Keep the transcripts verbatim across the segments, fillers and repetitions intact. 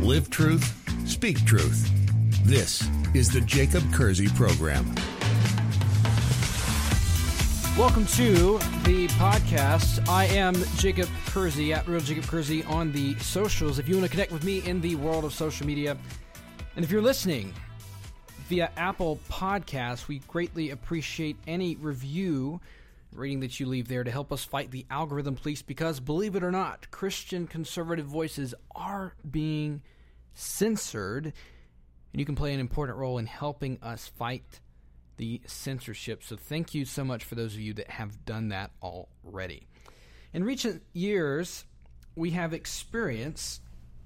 Live truth, speak truth. This is the Jacob Kersey Program. Welcome to the podcast. I am Jacob Kersey, at Real Jacob Kersey on the socials. If you want to connect with me in the world of social media, and if you're listening via Apple Podcasts, we greatly appreciate any review, rating that you leave there to help us fight the algorithm police, because believe it or not, Christian conservative voices are being censored, and you can play an important role in helping us fight the censorship. So thank you so much for those of you that have done that already. In recent years, we have experienced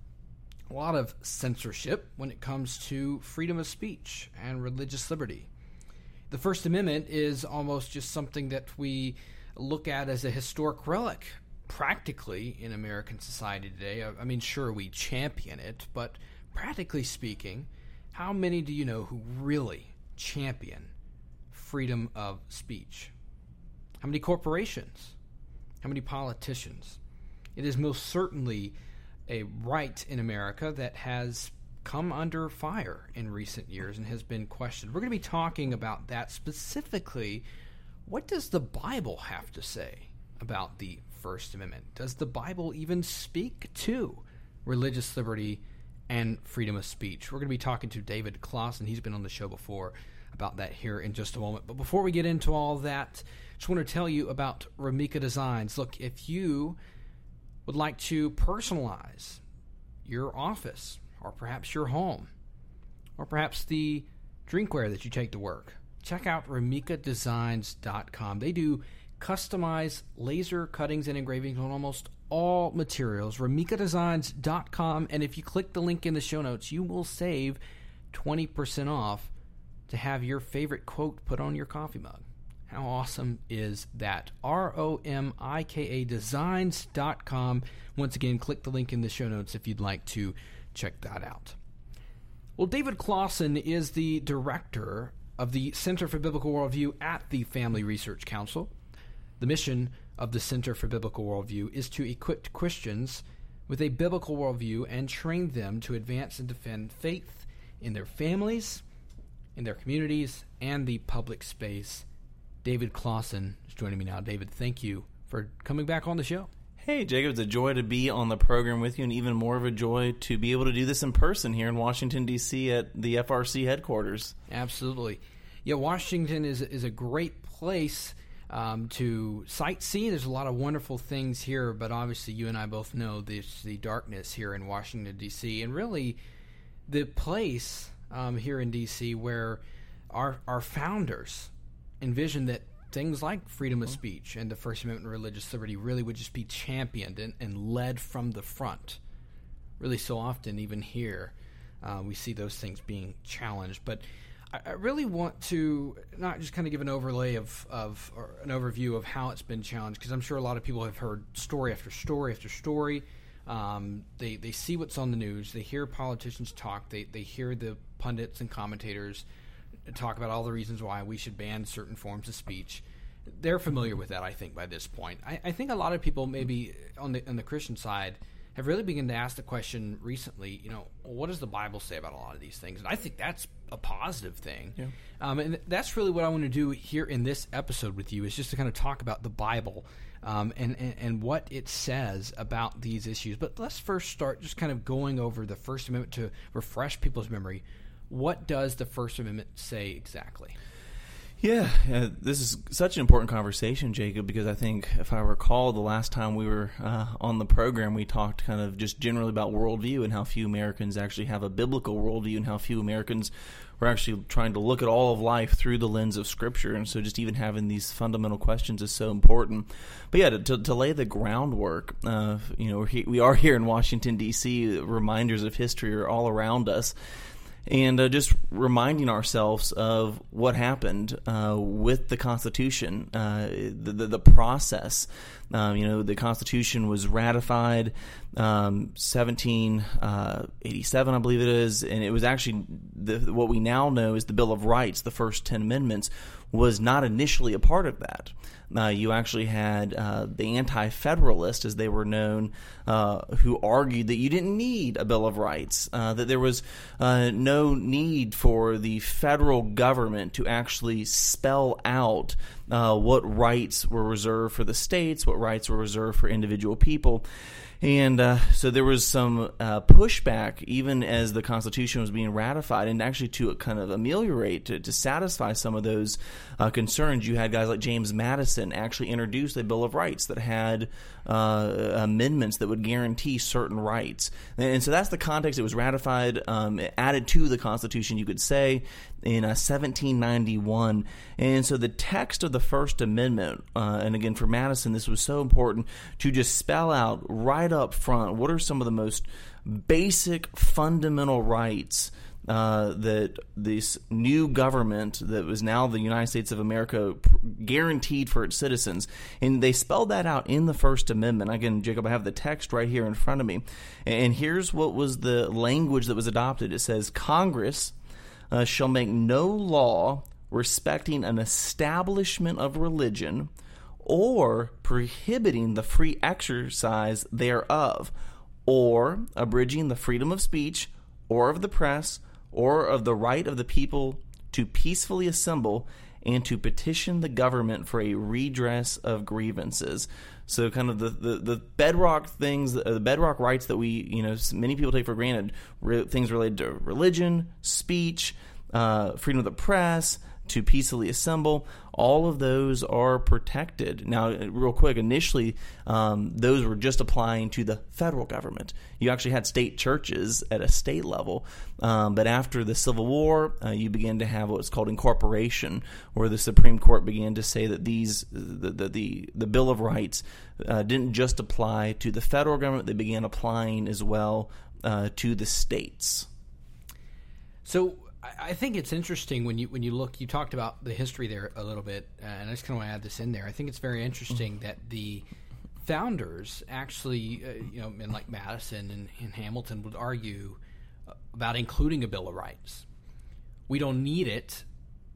a lot of censorship when it comes to freedom of speech and religious liberty. The First Amendment is almost just something that we look at as a historic relic, practically, in American society today. I mean, sure, we champion it, but practically speaking, how many do you know who really champion freedom of speech? How many corporations? How many politicians? It is most certainly a right in America that has come under fire in recent years and has been questioned. We're going to be talking about that specifically. What does the Bible have to say about the First Amendment? Does the Bible even speak to religious liberty and freedom of speech? We're going to be talking to David Closson. He's been on the show before about that here in just a moment. But before we get into all that, I just want to tell you about Ramika Designs. Look, if you would like to personalize your office, or perhaps your home, or perhaps the drinkware that you take to work, check out ramika designs dot com. They do customized laser cuttings and engravings on almost all materials. ramika designs dot com. And if you click the link in the show notes, you will save twenty percent off to have your favorite quote put on your coffee mug. How awesome is that? R O M I K A designs dot com. Once again, click the link in the show notes if you'd like to check that out. Well, David Closson is the director of the Center for Biblical Worldview at the Family Research Council. The mission of the Center for Biblical Worldview is to equip Christians with a biblical worldview and train them to advance and defend faith in their families, in their communities, and the public space. David Closson is joining me now. David, thank you for coming back on the show. Hey, Jacob, it's a joy to be on the program with you, and even more of a joy to be able to do this in person here in Washington, D C at the F R C headquarters. Absolutely. Yeah, Washington is, is a great place um, to sightsee. There's a lot of wonderful things here, but obviously you and I both know this, the darkness here in Washington, D C, and really the place um, here in D C where our our founders envisioned that things like freedom of speech and the First Amendment and religious liberty really would just be championed and, and led from the front. Really, so often, even here, uh, we see those things being challenged. But I, I really want to not just kind of give an overlay of, of or an overview of how it's been challenged, because I'm sure a lot of people have heard story after story after story. Um, they, they see what's on the news. They hear politicians talk. They, they hear the pundits and commentators talk about all the reasons why we should ban certain forms of speech. They're familiar with that, I think, by this point. I, I think a lot of people, maybe on the on the Christian side, have really begun to ask the question recently, you know, what does the Bible say about a lot of these things? And I think that's a positive thing. Yeah. Um, and that's really what I want to do here in this episode with you, is just to kind of talk about the Bible um, and, and, and what it says about these issues. But let's first start just kind of going over the First Amendment to refresh people's memory. What does the First Amendment say exactly? Yeah, uh, this is such an important conversation, Jacob, because I think, if I recall, the last time we were uh, on the program, we talked kind of just generally about worldview and how few Americans actually have a biblical worldview, and how few Americans were actually trying to look at all of life through the lens of Scripture. And so just even having these fundamental questions is so important. But yeah, to, to lay the groundwork, uh, you know, we are here in Washington, D C Reminders of history are all around us. And uh, just reminding ourselves of what happened uh, with the Constitution, uh, the, the the process. Um, you know, the Constitution was ratified um, seventeen eighty-seven, I believe it is, and it was actually the, what we now know is the Bill of Rights. The first ten amendments was not initially a part of that. Uh, you actually had uh, the Anti-Federalists, as they were known, uh, who argued that you didn't need a Bill of Rights, uh, that there was uh, no need for the federal government to actually spell out uh, what rights were reserved for the states, what rights were reserved for individual people. And uh, so there was some uh, pushback even as the Constitution was being ratified, and actually to kind of ameliorate, to, to satisfy some of those uh, concerns, you had guys like James Madison actually introduce a Bill of Rights that had uh, amendments that would guarantee certain rights. And, and so that's the context. It was ratified, um, added to the Constitution, you could say, in uh, seventeen ninety-one. And so the text of the First Amendment, uh, and again for Madison, this was so important to just spell out right up front what are some of the most basic fundamental rights uh, that this new government that was now the United States of America guaranteed for its citizens. And they spelled that out in the First Amendment. Again, Jacob, I have the text right here in front of me. And here's what was the language that was adopted. It says, Congress Uh, shall make no law respecting an establishment of religion or prohibiting the free exercise thereof, or abridging the freedom of speech, or of the press, or of the right of the people to peacefully assemble and to petition the government for a redress of grievances. So kind of the, the, the bedrock things, the bedrock rights that we, you know, many people take for granted, re- things related to religion, speech, uh, freedom of the press, to peacefully assemble, all of those are protected. Now, real quick, initially, um, those were just applying to the federal government. You actually had state churches at a state level, um, but after the Civil War, uh, you began to have what's called incorporation, where the Supreme Court began to say that these the the the, the Bill of Rights uh, didn't just apply to the federal government; they began applying as well uh, to the states. So I think it's interesting when you when you look. You talked about the history there a little bit, uh, and I just kind of want to add this in there. I think it's very interesting that the founders actually, uh, you know, men like Madison and, and Hamilton would argue about including a Bill of Rights. We don't need it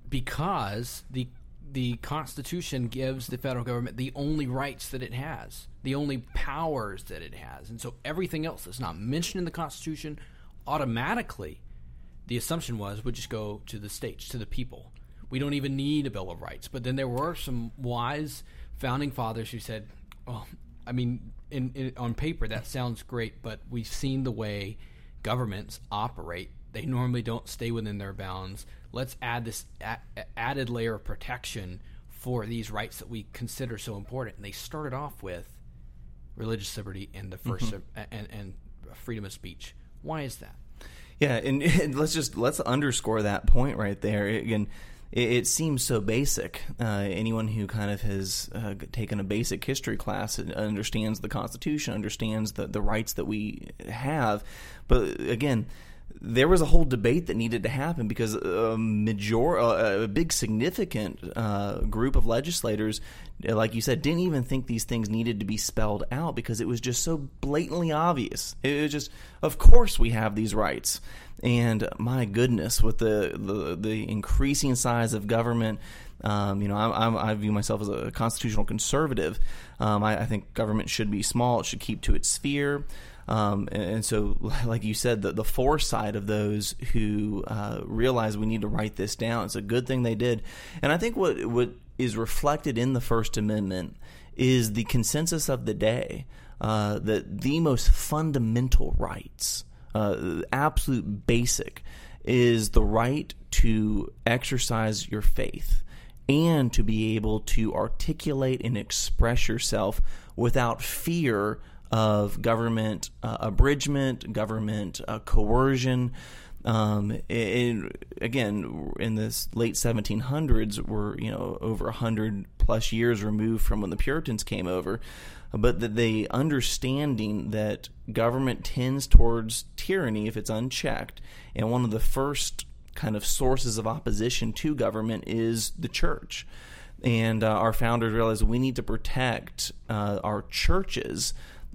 because the the Constitution gives the federal government the only rights that it has, the only powers that it has, and so everything else that's not mentioned in the Constitution automatically, the assumption was, would just go to the states, to the people. We don't even need a Bill of Rights. But then there were some wise founding fathers who said, well, I mean, in, in, on paper that sounds great, but we've seen the way governments operate. They normally don't stay within their bounds. Let's add this a- added layer of protection for these rights that we consider so important. And they started off with religious liberty and the first mm-hmm. and, and freedom of speech. Why is that? Yeah, and, and let's just let's underscore that point right there. Again, it, it seems so basic. Uh, anyone who kind of has uh, taken a basic history class understands the Constitution, understands the, the rights that we have. But again, there was a whole debate that needed to happen because a major, a big significant uh, group of legislators, like you said, didn't even think these things needed to be spelled out because it was just so blatantly obvious. It was just, of course we have these rights. And my goodness, with the the, the increasing size of government, um, you know, I, I, I view myself as a constitutional conservative. Um, I, I think government should be small. It should keep to its sphere. Um, and, and so, like you said, the, the foresight of those who uh, realize we need to write this down, it's a good thing they did. And I think what what is reflected in the First Amendment is the consensus of the day uh, that the most fundamental rights, uh, absolute basic, is the right to exercise your faith and to be able to articulate and express yourself without fear of government uh, abridgment, government uh, coercion. Um, it, again, in this late seventeen hundreds, we're you know over a hundred plus years removed from when the Puritans came over, but the, the understanding that government tends towards tyranny if it's unchecked, and one of the first kind of sources of opposition to government is the church. And uh, our founders realized we need to protect uh, our churches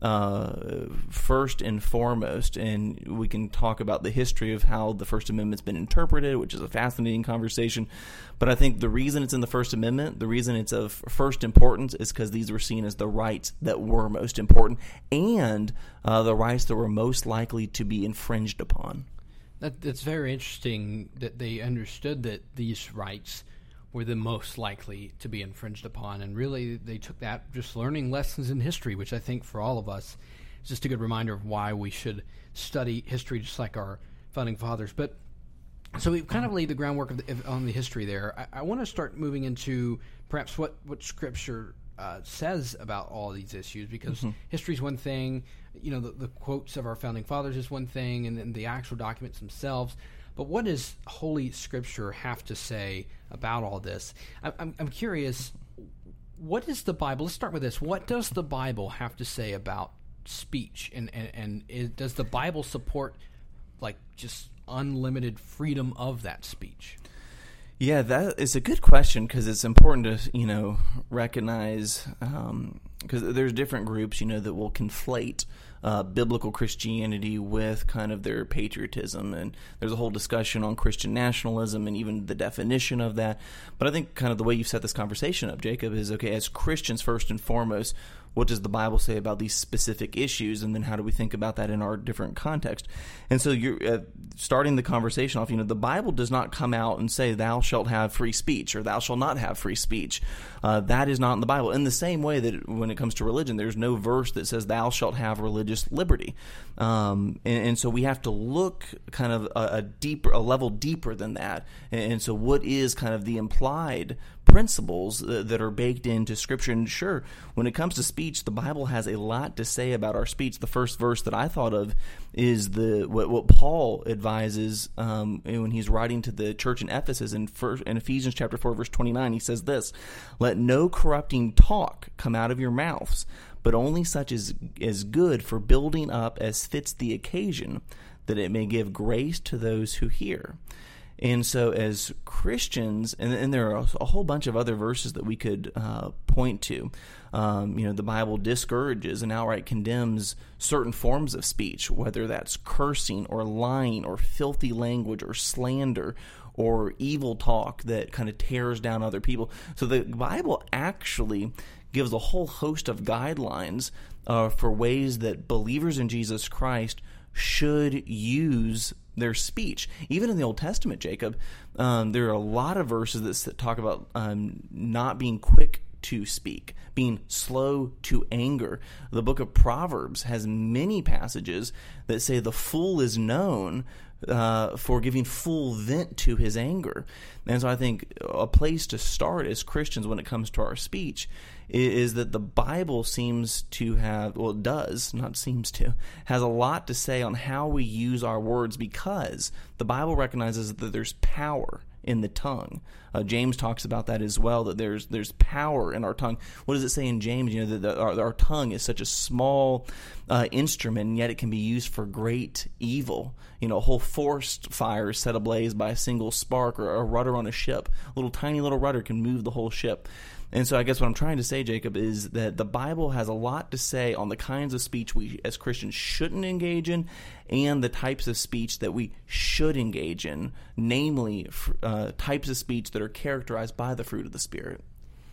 uh, first and foremost, and we can talk about the history of how the First Amendment's been interpreted, which is a fascinating conversation. But I think the reason it's in the First Amendment, the reason it's of first importance, is because these were seen as the rights that were most important and uh, the rights that were most likely to be infringed upon. That, that's very interesting that they understood that these rights were the most likely to be infringed upon. And really, they took that just learning lessons in history, which I think for all of us is just a good reminder of why we should study history just like our founding fathers. But so we've kind of laid the groundwork of the, on the history there. I, I want to start moving into perhaps what, what Scripture uh, says about all these issues, because mm-hmm. history is one thing, you know, the, the quotes of our founding fathers is one thing, and then the actual documents themselves. But what does Holy Scripture have to say about all this? I, I'm, I'm curious, what is the Bible? Let's start with this. What does the Bible have to say about speech? And, and, and is, does the Bible support, like, just unlimited freedom of that speech? Yeah, that is a good question, because it's important to, you know, recognize, um, because there's different groups, you know, that will conflate uh, biblical Christianity with kind of their patriotism, and there's a whole discussion on Christian nationalism and even the definition of that. But I think kind of the way you've set this conversation up, Jacob, is, okay, as Christians, first and foremost, what does the Bible say about these specific issues, and then how do we think about that in our different context? And so you're uh, starting the conversation off, you know, the Bible does not come out and say, thou shalt have free speech, or thou shalt not have free speech. Uh, that is not in the Bible. In the same way that when it comes to religion, there's no verse that says, thou shalt have religious liberty. Um, and, and so we have to look kind of a, a deeper, a level deeper than that. And, and so what is kind of the implied principles that are baked into Scripture? And sure, when it comes to speech, the Bible has a lot to say about our speech. The first verse that I thought of is the what, what Paul advises um, when he's writing to the church in Ephesus in, first, in Ephesians chapter four, verse twenty-nine. He says this: "Let no corrupting talk come out of your mouths, but only such as is good for building up as fits the occasion, that it may give grace to those who hear." And so as Christians, and, and there are a whole bunch of other verses that we could uh, point to, um, you know, the Bible discourages and outright condemns certain forms of speech, whether that's cursing or lying or filthy language or slander or evil talk that kind of tears down other people. So the Bible actually gives a whole host of guidelines uh, for ways that believers in Jesus Christ should use their speech. Even in the Old Testament, Jacob, um, there are a lot of verses that talk about um, not being quick to speak, being slow to anger. The book of Proverbs has many passages that say the fool is known uh, for giving full vent to his anger. And so I think a place to start as Christians when it comes to our speech is that the Bible seems to have, well, it does, not seems to, has a lot to say on how we use our words, because the Bible recognizes that there's power in the tongue. Uh, James talks about that as well, that there's there's power in our tongue. What does it say in James? You know, that the, our, our tongue is such a small uh, instrument, and yet it can be used for great evil. You know, a whole forest fire is set ablaze by a single spark, or a rudder on a ship. A little tiny little rudder can move the whole ship. And so I guess what I'm trying to say, Jacob, is that the Bible has a lot to say on the kinds of speech we as Christians shouldn't engage in, and the types of speech that we should engage in, namely uh, types of speech that are characterized by the fruit of the Spirit.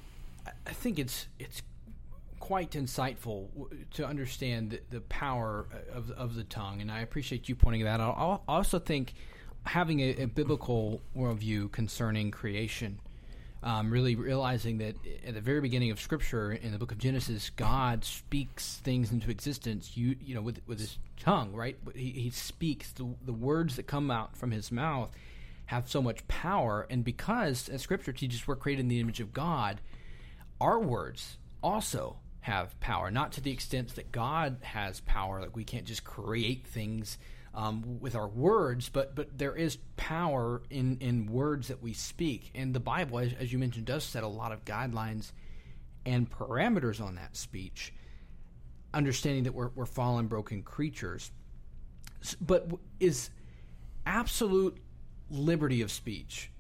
I think it's it's quite insightful to understand the, the power of of the tongue, and I appreciate you pointing that out. I also think having a, a biblical worldview concerning creation. Um, really realizing that at the very beginning of Scripture, in the book of Genesis, God speaks things into existence. You you know with with his tongue, right? He, he speaks the the words that come out from his mouth have so much power, and because as Scripture teaches, we're created in the image of God. Our words also have power, not to the extent that God has power. Like we can't just create things Um, with our words, but but there is power in, in words that we speak. And the Bible, as, as you mentioned, does set a lot of guidelines and parameters on that speech, understanding that we're, we're fallen, broken creatures. But is absolute liberty of speech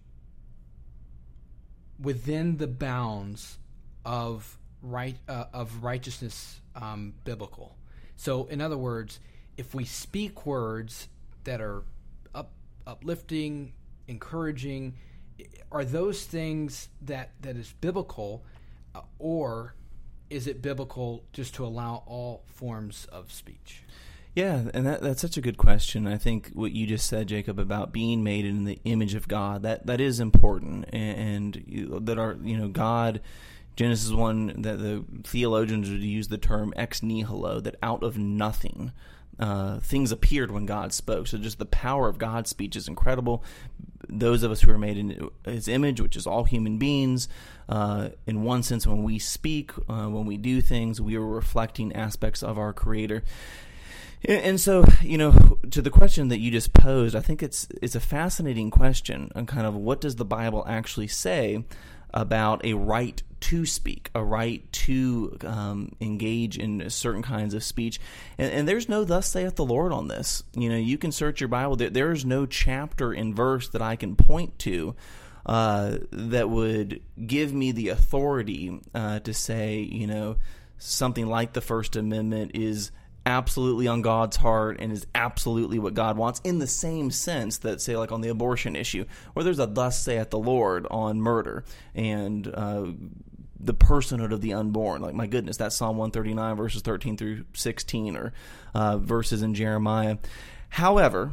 within the bounds of right uh, of righteousness um, biblical? So, in other words, if we speak words that are up, uplifting, encouraging, are those things that, that is biblical, uh, or is it biblical just to allow all forms of speech? Yeah, and that, that's such a good question. I think what you just said, Jacob, about being made in the image of God, that, that is important, and, and you, that our, you know, God, Genesis one, that the theologians would use the term ex nihilo, that out of nothing, uh, things appeared when God spoke. So just the power of God's speech is incredible. Those of us who are made in His image, which is all human beings, uh, in one sense, when we speak, uh, when we do things, we are reflecting aspects of our Creator. And so, you know, to the question that you just posed, I think it's it's a fascinating question on kind of what does the Bible actually say about a right to speak, a right to um, engage in certain kinds of speech. And, and there's no thus saith the Lord on this. You know, you can search your Bible. There, there is no chapter and verse that I can point to uh, that would give me the authority uh, to say, you know, something like the First Amendment is absolutely on God's heart and is absolutely what God wants, in the same sense that, say, like on the abortion issue, where there's a thus saith the Lord on murder and uh, the personhood of the unborn. Like, my goodness, that's Psalm one thirty-nine, verses thirteen through sixteen, or uh, verses in Jeremiah. However,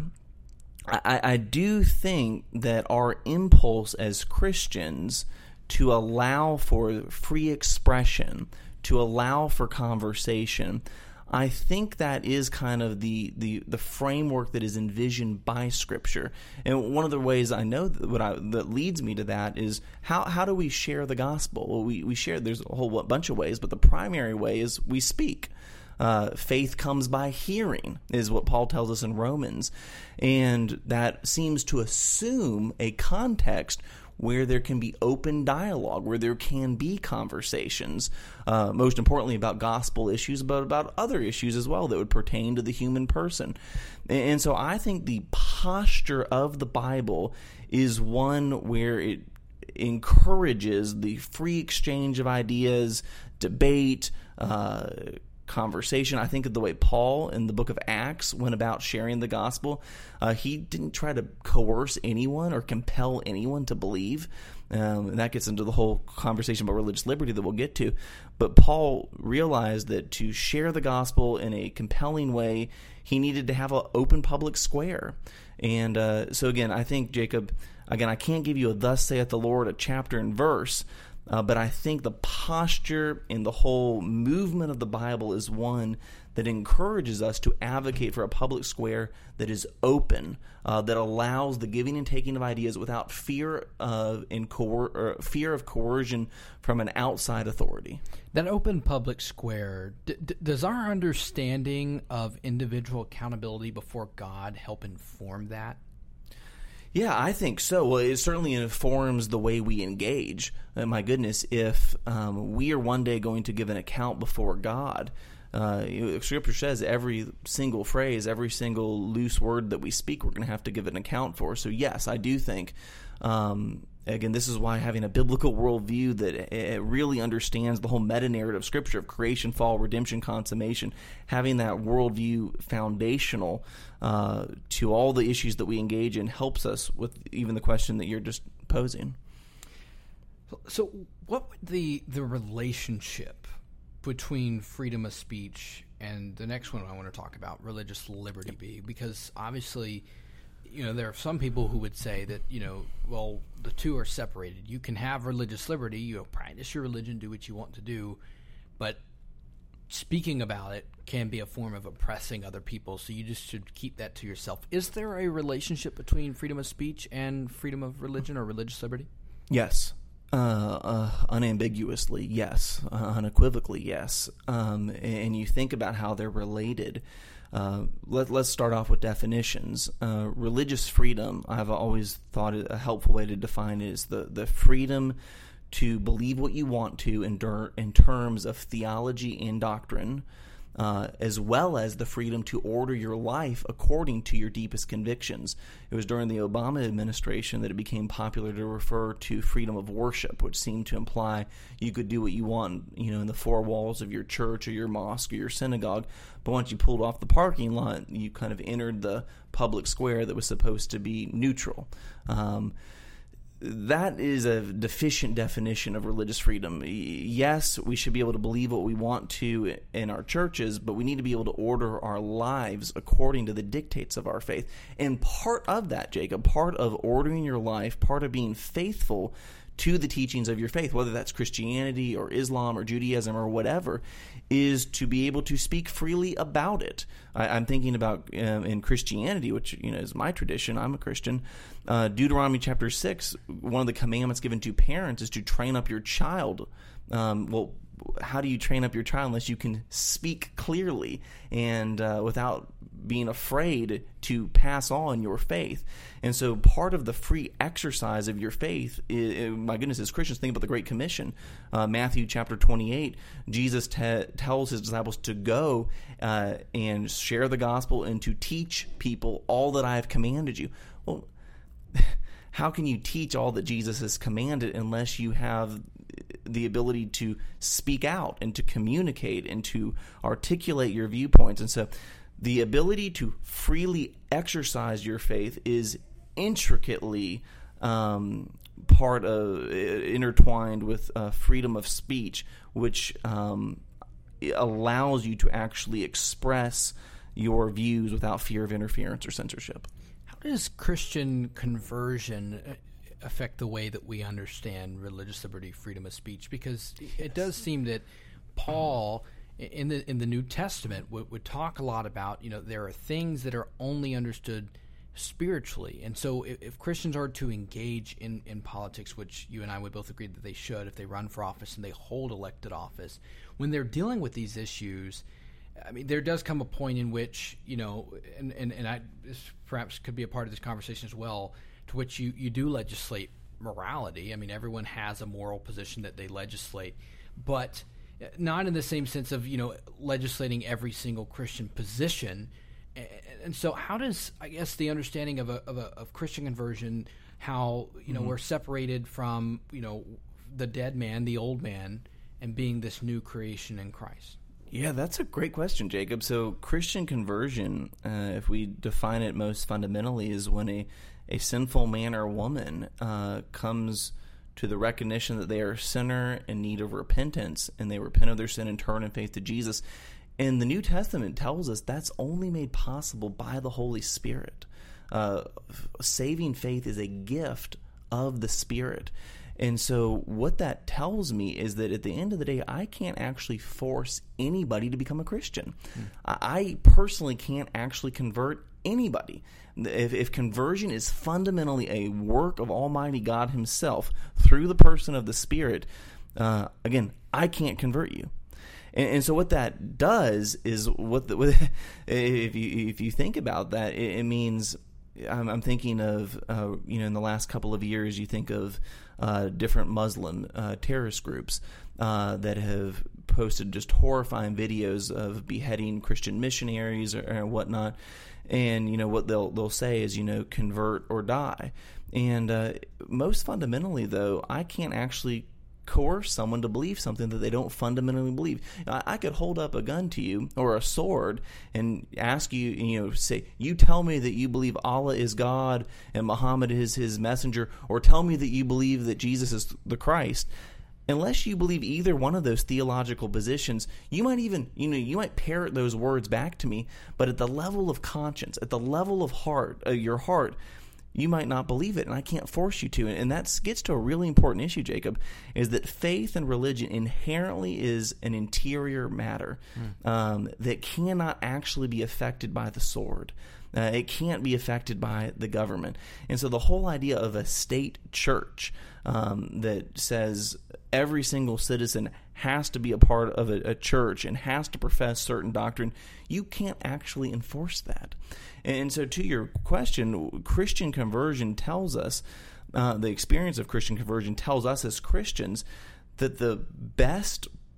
I, I do think that our impulse as Christians to allow for free expression, to allow for conversation, I think that is kind of the, the, the framework that is envisioned by Scripture. And one of the ways I know that, what I, that leads me to that is how, how do we share the gospel? Well, we, we share, there's a whole bunch of ways, but the primary way is we speak. Uh, faith comes by hearing, is what Paul tells us in Romans. And that seems to assume a context where there can be open dialogue, where there can be conversations, uh, most importantly about gospel issues, but about other issues as well that would pertain to the human person. And so I think the posture of the Bible is one where it encourages the free exchange of ideas, debate, uh, conversation. I think of the way Paul in the book of Acts went about sharing the gospel. Uh, he didn't try to coerce anyone or compel anyone to believe. Um, and that gets into the whole conversation about religious liberty that we'll get to. But Paul realized that to share the gospel in a compelling way, he needed to have an open public square. And uh, so again, I think, Jacob, again, I can't give you a thus saith the Lord, a chapter and verse, Uh, but I think the posture and the whole movement of the Bible is one that encourages us to advocate for a public square that is open, uh, that allows the giving and taking of ideas without fear of in coer- or fear of coercion from an outside authority. That open public square, d- d- does our understanding of individual accountability before God help inform that? Yeah, I think so. Well, it certainly informs the way we engage. Uh, my goodness, if um, we are one day going to give an account before God, uh, Scripture says every single phrase, every single loose word that we speak, we're going to have to give an account for. So yes, I do think, um, again, this is why having a biblical worldview that it really understands the whole meta-narrative of Scripture of creation, fall, redemption, consummation, having that worldview foundational uh, to all the issues that we engage in helps us with even the question that you're just posing. So what would the, the relationship between freedom of speech and the next one I want to talk about, religious liberty, be? Because obviously, you know, there are some people who would say that, you know, well, the two are separated. You can have religious liberty, you know, practice your religion, do what you want to do, but speaking about it can be a form of oppressing other people, so you just should keep that to yourself. Is there a relationship between freedom of speech and freedom of religion or religious liberty? Yes. Uh, uh, unambiguously, yes. Uh, unequivocally, yes. Um, and you think about how they're related. Uh, let, let's start off with definitions. Uh, religious freedom, I've always thought a helpful way to define it is the, the freedom to believe what you want to in, der, in terms of theology and doctrine, uh, as well as the freedom to order your life according to your deepest convictions. It was during the Obama administration that it became popular to refer to freedom of worship, which seemed to imply you could do what you want, you know, in the four walls of your church or your mosque or your synagogue. But once you pulled off the parking lot, you kind of entered the public square that was supposed to be neutral. Um, That is a deficient definition of religious freedom. Yes, we should be able to believe what we want to in our churches, but we need to be able to order our lives according to the dictates of our faith. And part of that, Jacob, part of ordering your life, part of being faithful to the teachings of your faith, whether that's Christianity or Islam or Judaism or whatever, is to be able to speak freely about it. I, I'm thinking about um, in Christianity, which you know is my tradition. I'm a Christian. Uh, Deuteronomy chapter six, one of the commandments given to parents is to train up your child. Um, well, how do you train up your child unless you can speak clearly and uh, without being afraid to pass on your faith? And so part of the free exercise of your faith is, my goodness, as Christians, think about the Great Commission. Uh, Matthew chapter twenty-eight, Jesus te- tells his disciples to go uh, and share the gospel and to teach people all that I have commanded you. Well, how can you teach all that Jesus has commanded unless you have the ability to speak out and to communicate and to articulate your viewpoints? And so the ability to freely exercise your faith is intricately um, part of, intertwined with uh, freedom of speech, which um, allows you to actually express your views without fear of interference or censorship. How does Christian conversion affect the way that we understand religious liberty, freedom of speech? Because it does seem that Paul in the in the New Testament would, would talk a lot about, you know, there are things that are only understood spiritually. And so if, if Christians are to engage in, in politics, which you and I would both agree that they should if they run for office and they hold elected office, when they're dealing with these issues, I mean, there does come a point in which, you know, and, and, and I this perhaps could be a part of this conversation as well, to which you, you do legislate morality. I mean, everyone has a moral position that they legislate, but not in the same sense of, you know, legislating every single Christian position. And so how does, I guess, the understanding of a, of, a, of Christian conversion, how, you know, mm-hmm. we're separated from, you know, the dead man, the old man, and being this new creation in Christ? Yeah, that's a great question, Jacob. So Christian conversion, uh, if we define it most fundamentally, is when a, a sinful man or woman uh, comes to the recognition that they are a sinner in need of repentance, and they repent of their sin and turn in faith to Jesus. And the New Testament tells us that's only made possible by the Holy Spirit. Uh, saving faith is a gift of the Spirit. And so what that tells me is that at the end of the day, I can't actually force anybody to become a Christian. Mm. I personally can't actually convert anybody. If, if conversion is fundamentally a work of Almighty God Himself through the person of the Spirit, uh, again, I can't convert you. And, and so what that does is, what, the, what if you if you think about that, it, it means I'm, I'm thinking of uh, you know in the last couple of years, you think of uh, different Muslim uh, terrorist groups uh, that have posted just horrifying videos of beheading Christian missionaries or, or whatnot. And, you know, what they'll they'll say is, you know, convert or die. And uh, most fundamentally, though, I can't actually coerce someone to believe something that they don't fundamentally believe. I, I could hold up a gun to you or a sword and ask you, you know, say, you tell me that you believe Allah is God and Muhammad is His messenger, or tell me that you believe that Jesus is the Christ. Unless you believe either one of those theological positions, you might even, you know, you might parrot those words back to me, but at the level of conscience, at the level of heart, uh, your heart, you might not believe it, and I can't force you to. And that gets to a really important issue, Jacob, is that faith and religion inherently is an interior matter mm. um, that cannot actually be affected by the sword. Uh, it can't be affected by the government. And so the whole idea of a state church um, that says every single citizen has to be a part of a, a church and has to profess certain doctrine, you can't actually enforce that. And so to your question, Christian conversion tells us, uh, the experience of Christian conversion tells us as Christians that the best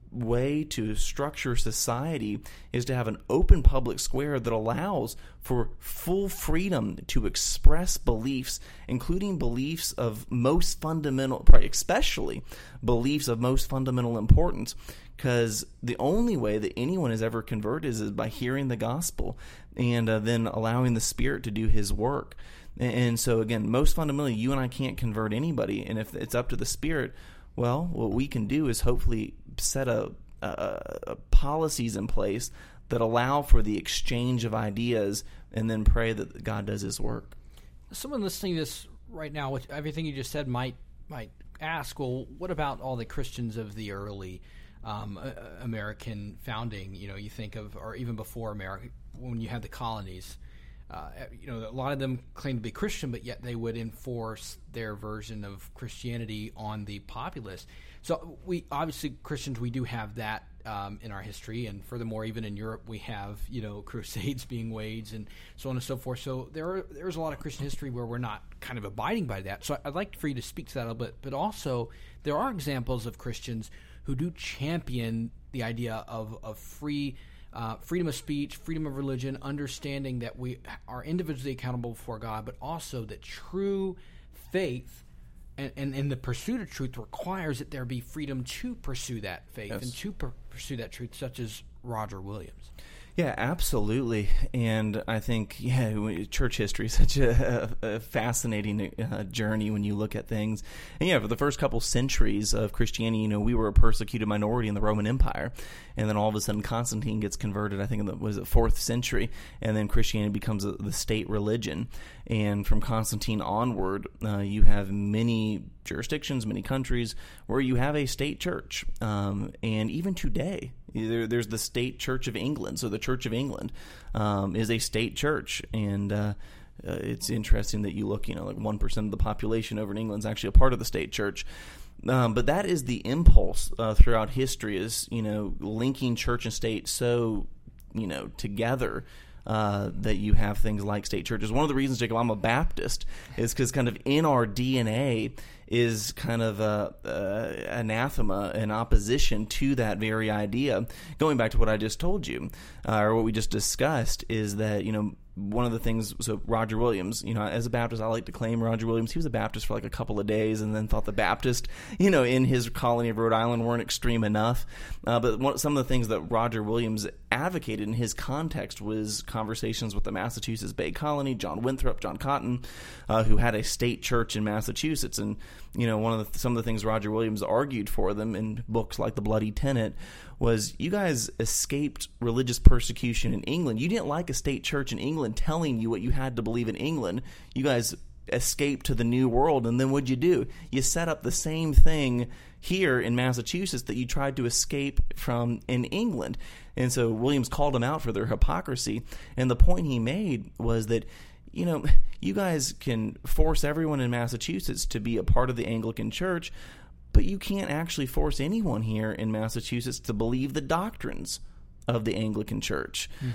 way to structure society is to have an open public square that allows for full freedom to express beliefs, including beliefs of most fundamental, especially beliefs of most fundamental importance, because the only way that anyone is ever converted is by hearing the gospel and uh, then allowing the Spirit to do His work. And so, again, most fundamentally, you and I can't convert anybody, and if it's up to the Spirit, well, what we can do is hopefully set a, a, a policies in place that allow for the exchange of ideas, and then pray that God does His work. Someone listening to this right now, with everything you just said, might might ask, well, what about all the Christians of the early um, uh, American founding? You know, you think of, or even before America, when you had the colonies. Uh, you know, a lot of them claim to be Christian, but yet they would enforce their version of Christianity on the populace. So we obviously Christians, we do have that um, in our history, and furthermore, even in Europe, we have, you know, crusades being waged and so on and so forth. So there are, there's a lot of Christian history where we're not kind of abiding by that. So I'd like for you to speak to that a little bit, but also there are examples of Christians who do champion the idea of of free. Uh, freedom of speech, freedom of religion, understanding that we are individually accountable before God, but also that true faith and, and, and the pursuit of truth requires that there be freedom to pursue that faith yes. and to per- pursue that truth, such as Roger Williams. Yeah, absolutely. And I think, yeah, church history is such a, a fascinating uh, journey when you look at things. And yeah, for the first couple centuries of Christianity, you know, we were a persecuted minority in the Roman Empire. And then all of a sudden Constantine gets converted, I think in the was it fourth century, and then Christianity becomes a, the state religion. And from Constantine onward, uh, you have many jurisdictions, many countries where you have a state church. Um, and even today, there, there's the State Church of England. So the Church of England um, is a state church. And uh, uh, it's interesting that you look, you know, like one percent of the population over in England is actually a part of the state church. Um, but that is the impulse uh, throughout history, is, you know, linking church and state so, you know, together uh, that you have things like state churches. One of the reasons, Jacob, I'm a Baptist is because kind of in our D N A is kind of a, a anathema and opposition to that very idea. Going back to what I just told you, uh, or what we just discussed, is that, you know, one of the things, so Roger Williams, you know, as a Baptist, I like to claim Roger Williams, he was a Baptist for like a couple of days and then thought the Baptist, you know, in his colony of Rhode Island weren't extreme enough. Uh, but one, some of the things that Roger Williams advocated in his context was conversations with the Massachusetts Bay Colony, John Winthrop, John Cotton, uh, who had a state church in Massachusetts. And, you know, one of the, some of the things Roger Williams argued for them in books like The Bloody Tenet was, you guys escaped religious persecution in England. You didn't like a state church in England telling you what you had to believe in England. You guys escaped to the New World, and then what'd you do? You set up the same thing here in Massachusetts that you tried to escape from in England. And so Williams called them out for their hypocrisy, and the point he made was that, you know, you guys can force everyone in Massachusetts to be a part of the Anglican Church, but you can't actually force anyone here in Massachusetts to believe the doctrines of the Anglican Church. Mm.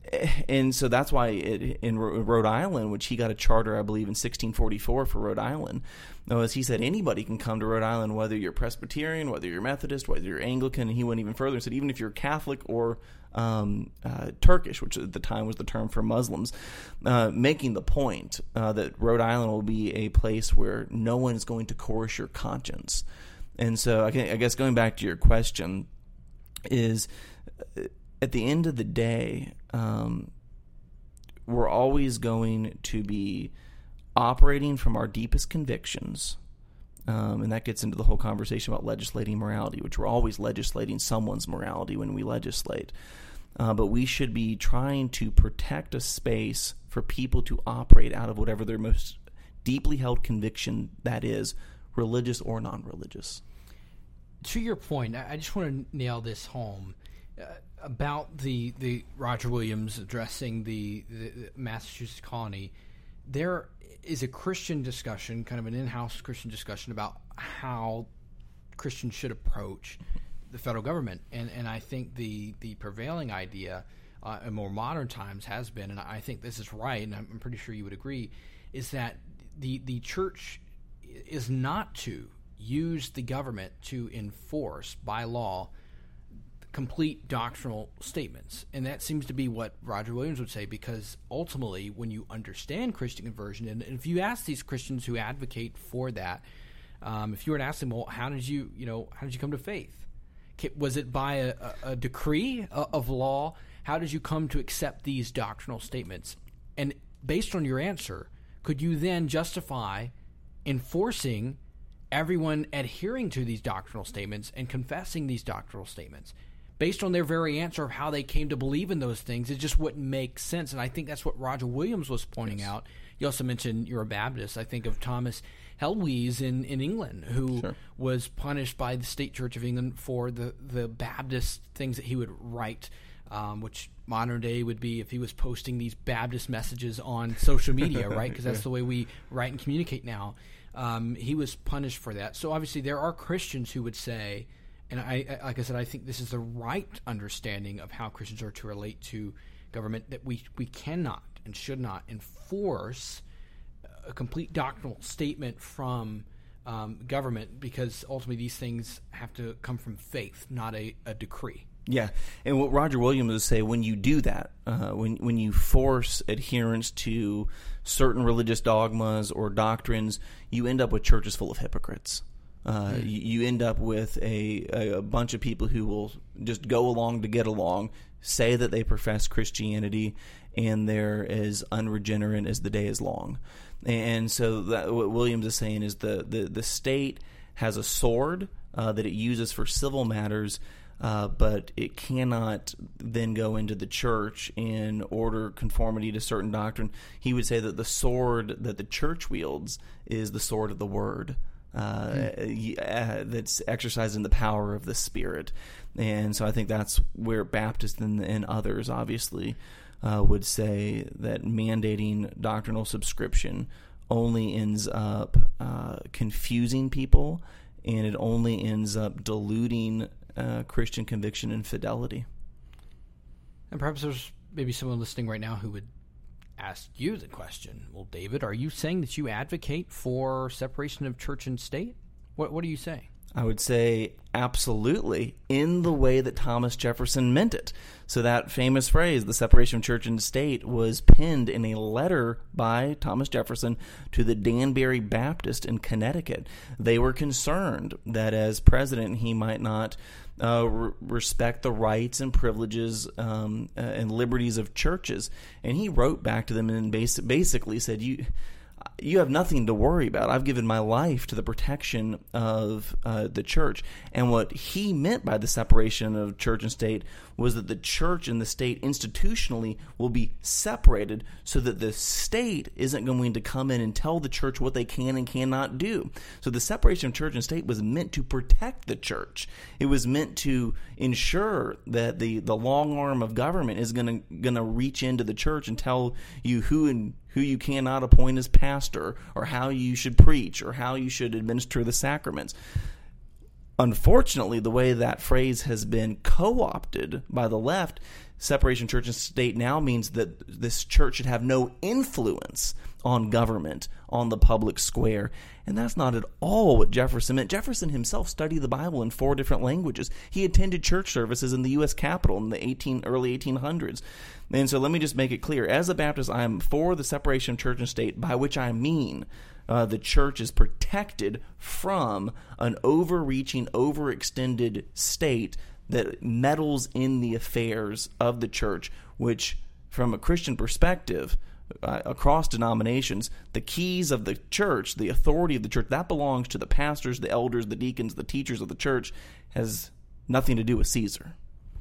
And so that's why it, in Rhode Island, which he got a charter, I believe, in sixteen forty-four for Rhode Island, as he said, anybody can come to Rhode Island, whether you're Presbyterian, whether you're Methodist, whether you're Anglican. And he went even further and said, even if you're Catholic or um, uh, Turkish, which at the time was the term for Muslims, uh, making the point uh, that Rhode Island will be a place where no one is going to coerce your conscience. And so I guess going back to your question is, at the end of the day, um, we're always going to be operating from our deepest convictions. Um, and that gets into the whole conversation about legislating morality, which we're always legislating someone's morality when we legislate. Uh, but we should be trying to protect a space for people to operate out of whatever their most deeply held conviction that is, religious or non-religious. To your point, I just want to nail this home. Uh, about the, the Roger Williams addressing the, the Massachusetts colony, there is a Christian discussion, kind of an in-house Christian discussion about how Christians should approach the federal government. And and I think the, the prevailing idea uh, in more modern times has been, and I think this is right, and I'm pretty sure you would agree, is that the, the church is not to use the government to enforce by law complete doctrinal statements. And that seems to be what Roger Williams would say, because ultimately, when you understand Christian conversion, and if you ask these Christians who advocate for that, um, if you were to ask them, well, how did you, you know, how did you come to faith? Was it by a, a, a decree of law? How did you come to accept these doctrinal statements? And based on your answer, could you then justify enforcing everyone adhering to these doctrinal statements and confessing these doctrinal statements? Based on their very answer of how they came to believe in those things, it just wouldn't make sense. And I think that's what Roger Williams was pointing yes. out. You also mentioned you're a Baptist. I think of Thomas Helwys in, in England, who sure. was punished by the State Church of England for the, the Baptist things that he would write, um, which modern day would be if he was posting these Baptist messages on social media, right? Because that's yeah. the way we write and communicate now. Um, he was punished for that. So obviously there are Christians who would say, and I, I like I said, I think this is the right understanding of how Christians are to relate to government, that we, we cannot and should not enforce a complete doctrinal statement from um, government, because ultimately these things have to come from faith, not a, a decree. Yeah, and what Roger Williams would say, when you do that, uh, when when you force adherence to certain religious dogmas or doctrines, you end up with churches full of hypocrites. Uh, mm. you, you end up with a, a, a bunch of people who will just go along to get along, say that they profess Christianity, and they're as unregenerate as the day is long. And so that, what Williams is saying is the, the, the state has a sword uh, that it uses for civil matters, uh, but it cannot then go into the church and order conformity to certain doctrine. He would say that the sword that the church wields is the sword of the word. Uh, mm. uh, that's exercising the power of the Spirit. And so I think that's where Baptists and, and others obviously uh, would say that mandating doctrinal subscription only ends up uh, confusing people, and it only ends up diluting uh, Christian conviction and fidelity. And perhaps there's maybe someone listening right now who would ask you the question, well, David, are you saying that you advocate for separation of church and state? What What do you say? I would say absolutely, in the way that Thomas Jefferson meant it. So that famous phrase, the separation of church and state, was penned in a letter by Thomas Jefferson to the Danbury Baptist in Connecticut. They were concerned that as president he might not uh, re- respect the rights and privileges um, uh, and liberties of churches. And he wrote back to them and bas- basically said, you... You have nothing to worry about. I've given my life to the protection of uh, the church. And what he meant by the separation of church and state was that the church and the state institutionally will be separated so that the state isn't going to come in and tell the church what they can and cannot do. So the separation of church and state was meant to protect the church. It was meant to ensure that the, the long arm of government is going to going to reach into the church and tell you who and who you cannot appoint as pastor, or how you should preach, or how you should administer the sacraments. Unfortunately, the way that phrase has been co-opted by the left, separation of church and state now means that this church should have no influence on government, on the public square. And that's not at all what Jefferson meant. Jefferson himself studied the Bible in four different languages. He attended church services in the U S Capitol in the eighteen, early eighteen hundreds. And so let me just make it clear. As a Baptist, I am for the separation of church and state, by which I mean uh, the church is protected from an overreaching, overextended state that meddles in the affairs of the church, which, from a Christian perspective, uh, across denominations, the keys of the church, the authority of the church, that belongs to the pastors, the elders, the deacons, the teachers of the church, has nothing to do with Caesar.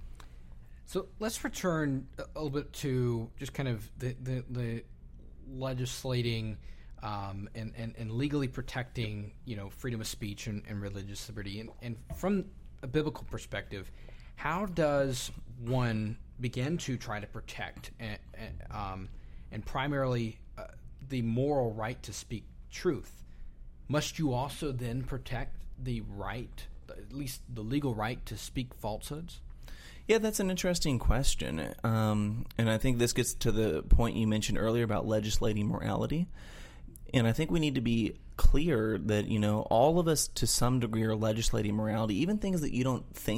So let's return a little bit to just kind of the, the, the legislating um, and, and, and legally protecting, you know, freedom of speech and, and religious liberty. And, and from a biblical perspective, how does one begin to try to protect and, and, um, and primarily uh, the moral right to speak truth? Must you also then protect the right, at least the legal right, to speak falsehoods? Yeah, that's an interesting question. Um, and I think this gets to the point you mentioned earlier about legislating morality. And I think we need to be clear that, you know, all of us to some degree are legislating morality, even things that you don't think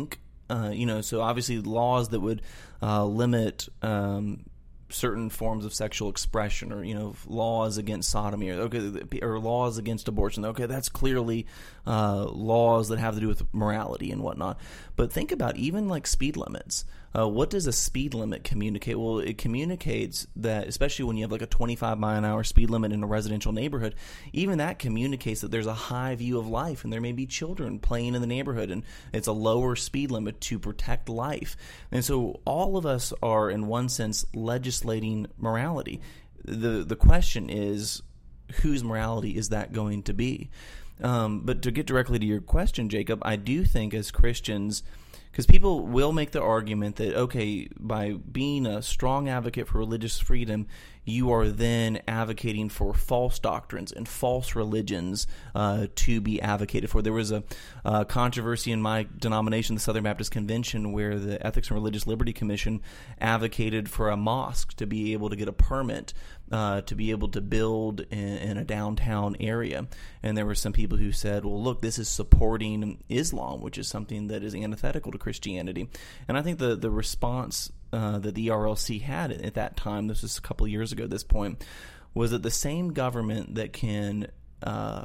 Uh, you know, so obviously laws that would uh, limit um, certain forms of sexual expression, or you know, laws against sodomy, or okay, or laws against abortion. Okay, that's clearly uh, laws that have to do with morality and whatnot. But think about even like speed limits. Uh, what does a speed limit communicate? Well, it communicates that, especially when you have like a twenty-five mile an hour speed limit in a residential neighborhood, even that communicates that there's a high view of life, and there may be children playing in the neighborhood, and it's a lower speed limit to protect life. And so all of us are, in one sense, legislating morality. The the question is, whose morality is that going to be? Um, but to get directly to your question, Jacob, I do think as Christians, because people will make the argument that, okay, by being a strong advocate for religious freedom, you are then advocating for false doctrines and false religions uh, to be advocated for. There was a uh, controversy in my denomination, the Southern Baptist Convention, where the Ethics and Religious Liberty Commission advocated for a mosque to be able to get a permit uh, to be able to build in, in a downtown area. And there were some people who said, well, look, this is supporting Islam, which is something that is antithetical to Christianity. And I think the, the response Uh, that the E R L C had at that time, this was a couple of years ago at this point, was that the same government that can uh,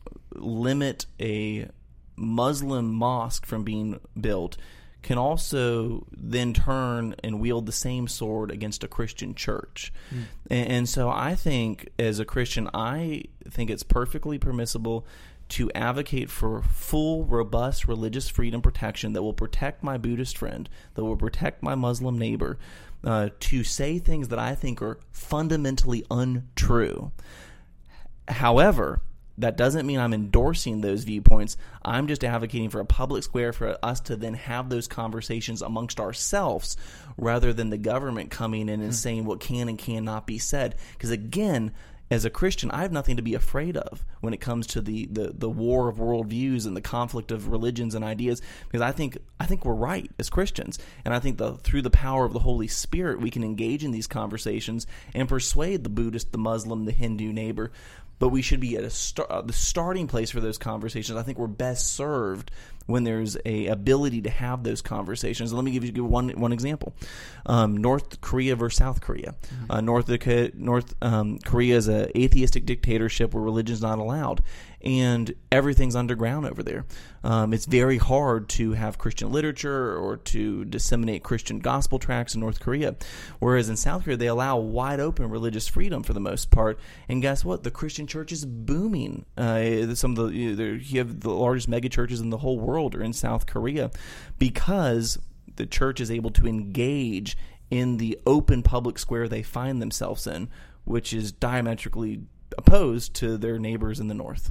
limit a Muslim mosque from being built can also then turn and wield the same sword against a Christian church. Mm. And, and so I think, as a Christian, I think it's perfectly permissible to advocate for full, robust religious freedom protection that will protect my Buddhist friend, that will protect my Muslim neighbor, uh, to say things that I think are fundamentally untrue. However, that doesn't mean I'm endorsing those viewpoints. I'm just advocating for a public square for us to then have those conversations amongst ourselves, rather than the government coming in and mm. saying what can and cannot be said. Because again, as a Christian, I have nothing to be afraid of when it comes to the, the, the war of worldviews and the conflict of religions and ideas, because I think I think we're right as Christians, and I think the, through the power of the Holy Spirit, we can engage in these conversations and persuade the Buddhist, the Muslim, the Hindu neighbor. But we should be at a start, uh, the starting place for those conversations. I think we're best served when there's a ability to have those conversations. Let me give you give one one example: um, North Korea versus South Korea. Mm-hmm. Uh, North North um, Korea is an atheistic dictatorship where religion is not allowed, and everything's underground over there. Um, it's very hard to have Christian literature or to disseminate Christian gospel tracts in North Korea, whereas in South Korea they allow wide open religious freedom for the most part. And guess what? The Christian church is booming. Uh, some of the you, know, you have the largest mega churches in the whole world are in South Korea, because the church is able to engage in the open public square they find themselves in, which is diametrically opposed to their neighbors in the north.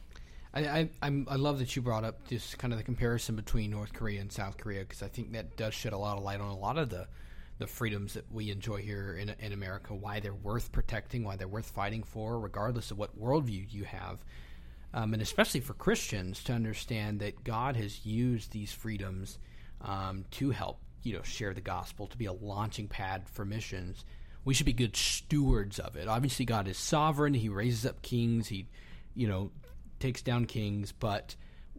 I, I I'm, I love that you brought up just kind of the comparison between North Korea and South Korea, because I think that does shed a lot of light on a lot of the the freedoms that we enjoy here in in America, why they're worth protecting, why they're worth fighting for, regardless of what worldview you have. Um, and especially for Christians to understand that God has used these freedoms um, to help, you know, share the gospel, to be a launching pad for missions. We should be good stewards of it. Obviously, God is sovereign. He raises up kings. He, you know, takes down kings. But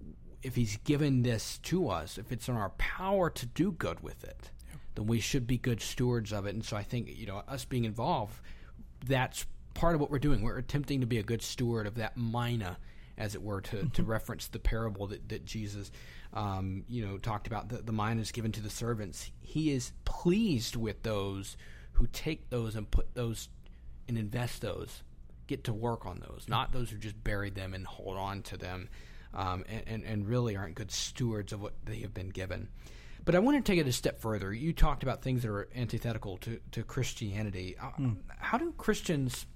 if He's given this to us, if it's in our power to do good with it, yeah. then we should be good stewards of it. And so I think, you know, us being involved, that's part of what we're doing. We're attempting to be a good steward of that mina, as it were, to, to reference the parable that, that Jesus, um, you know, talked about. The, the mina is given to the servants. He is pleased with those who take those and put those and invest those, get to work on those, not those who just bury them and hold on to them um, and, and, and really aren't good stewards of what they have been given. But I want to take it a step further. You talked about things that are antithetical to, to Christianity. Mm. How do Christians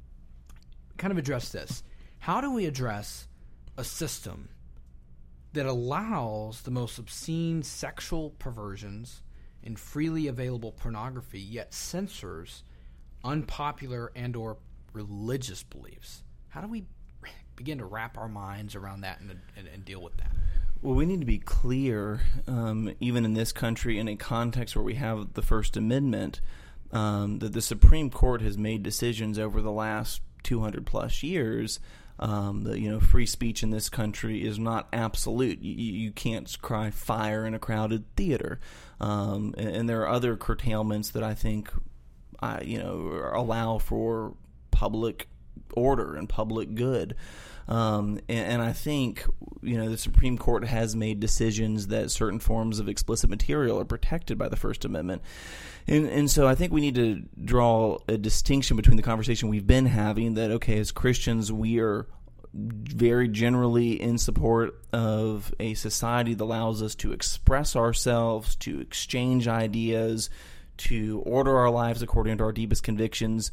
kind of address this? How do we address a system that allows the most obscene sexual perversions and freely available pornography, yet censors unpopular and or religious beliefs? How do we begin to wrap our minds around that and, and, and deal with that? Well, we need to be clear, um, even in this country, in a context where we have the First Amendment, um, that the Supreme Court has made decisions over the last two hundred plus years Um, the, you know, free speech in this country is not absolute. You, you can't cry fire in a crowded theater. Um, and, and there are other curtailments that I think, I, you know, allow for public order and public good. Um, and, and I think, you know, the Supreme Court has made decisions that certain forms of explicit material are protected by the First Amendment. And, and so I think we need to draw a distinction between the conversation we've been having that, okay, as Christians, we are very generally in support of a society that allows us to express ourselves, to exchange ideas, to order our lives according to our deepest convictions,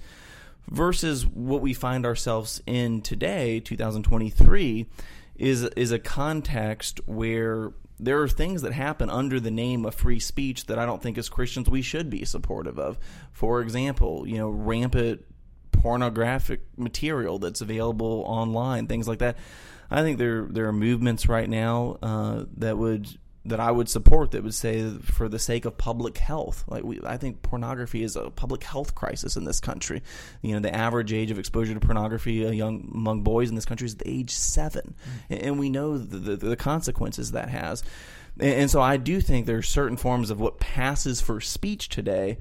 versus what we find ourselves in today, two thousand twenty-three, is is a context where there are things that happen under the name of free speech that I don't think as Christians we should be supportive of. For example, you know, rampant pornographic material that's available online, things like that. I think there there are movements right now uh, that would that I would support that would say for the sake of public health. Like we, I think pornography is a public health crisis in this country. You know, the average age of exposure to pornography uh, young among boys in this country is the age seven, mm-hmm. and we know the, the, the consequences that has. And, and so I do think there are certain forms of what passes for speech today.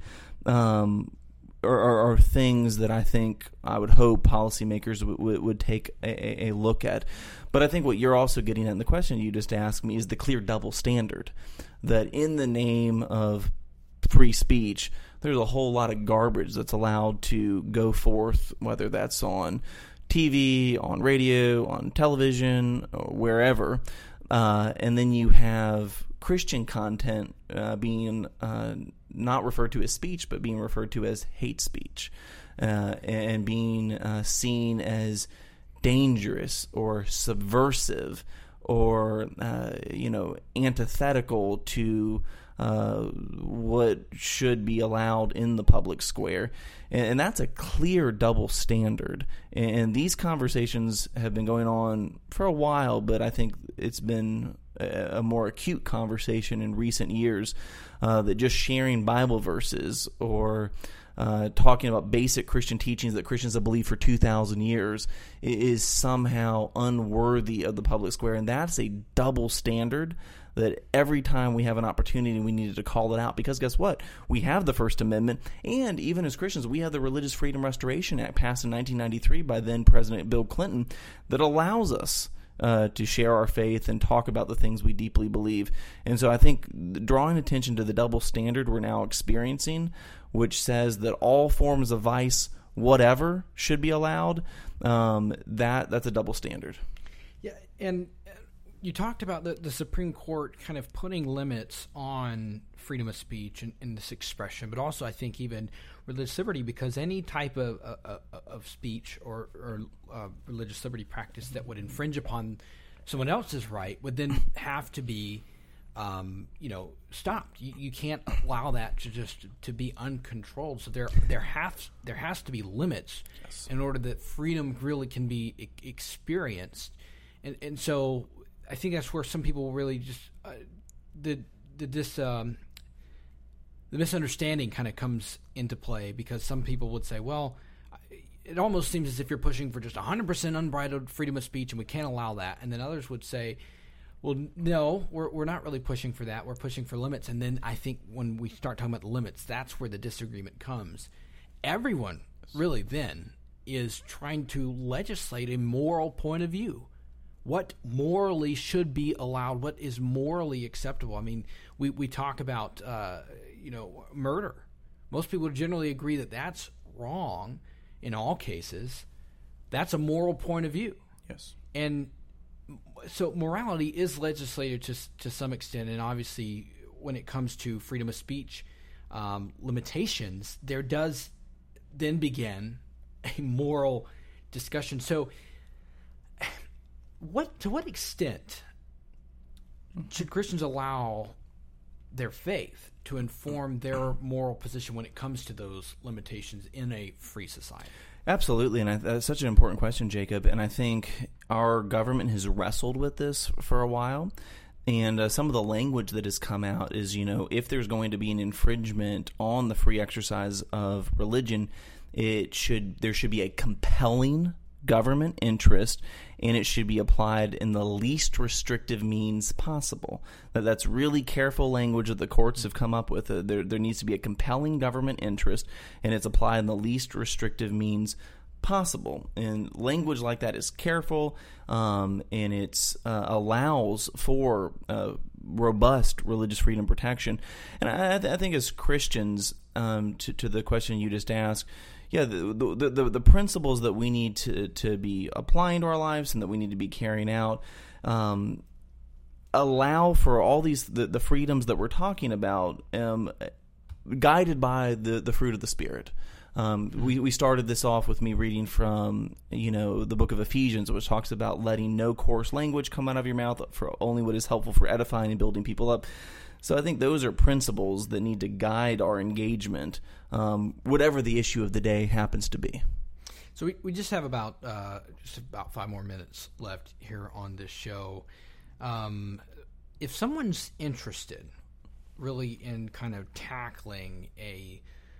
Um, Are, are, are things that I think I would hope policymakers w- w- would take a, a look at. But I think what you're also getting at in the question you just asked me is the clear double standard, that in the name of free speech, there's a whole lot of garbage that's allowed to go forth, whether that's on T V, on radio, on television, or wherever. Uh, and then you have Christian content uh, being uh, not referred to as speech, but being referred to as hate speech, uh, and being uh, seen as dangerous or subversive or uh, you know antithetical to uh, what should be allowed in the public square, and, and that's a clear double standard. And these conversations have been going on for a while, but I think it's been a, a more acute conversation in recent years. Uh, that just sharing Bible verses or uh, talking about basic Christian teachings that Christians have believed for two thousand years is somehow unworthy of the public square. And that's a double standard that every time we have an opportunity, we needed to call it out. Because guess what? We have the First Amendment, and even as Christians, we have the Religious Freedom Restoration Act passed in nineteen ninety-three by then President Bill Clinton that allows us Uh, to share our faith and talk about the things we deeply believe. And so I think drawing attention to the double standard we're now experiencing, which says that all forms of vice, whatever, should be allowed, um, that that's a double standard. Yeah, and you talked about the, the Supreme Court kind of putting limits on freedom of speech and, and this expression, but also I think even religious liberty, because any type of uh, of speech or, or uh, religious liberty practice that would infringe upon someone else's right would then have to be, um, you know, stopped. You, you can't allow that to just to be uncontrolled. So there there has there has to be limits yes. in order that freedom really can be e- experienced, and and so I think that's where some people really just uh, the the this. Um, The misunderstanding kind of comes into play, because some people would say, well, it almost seems as if you're pushing for just one hundred percent unbridled freedom of speech and we can't allow that. And then others would say, well, no, we're we're not really pushing for that. We're pushing for limits. And then I think when we start talking about the limits, that's where the disagreement comes. Everyone really then is trying to legislate a moral point of view. What morally should be allowed? What is morally acceptable? I mean, we, we talk about, uh, you know, murder. Most people generally agree that that's wrong in all cases. That's a moral point of view. Yes. And so morality is legislated to, to some extent, and obviously when it comes to freedom of speech um, limitations, there does then begin a moral discussion. So What to what extent should Christians allow their faith to inform their moral position when it comes to those limitations in a free society? Absolutely, and I, that's such an important question, Jacob. And I think our government has wrestled with this for a while. And uh, some of the language that has come out is, you know, if there's going to be an infringement on the free exercise of religion, it should there should be a compelling government interest, and it should be applied in the least restrictive means possible. That that's really careful language that the courts have come up with. Uh, there, there needs to be a compelling government interest, and it's applied in the least restrictive means possible. And language like that is careful, um, and it uh, allows for uh, robust religious freedom protection. And I, I think as Christians, um, to, to the question you just asked, yeah, the, the the the principles that we need to to be applying to our lives and that we need to be carrying out um, allow for all these the, the freedoms that we're talking about, um, guided by the, the fruit of the Spirit. Um, we we started this off with me reading from you know the book of Ephesians, which talks about letting no coarse language come out of your mouth, for only what is helpful for edifying and building people up. So I think those are principles that need to guide our engagement, um, whatever the issue of the day happens to be. So we, we just have about uh, just about five more minutes left here on this show. Um, if someone's interested, really, in kind of tackling a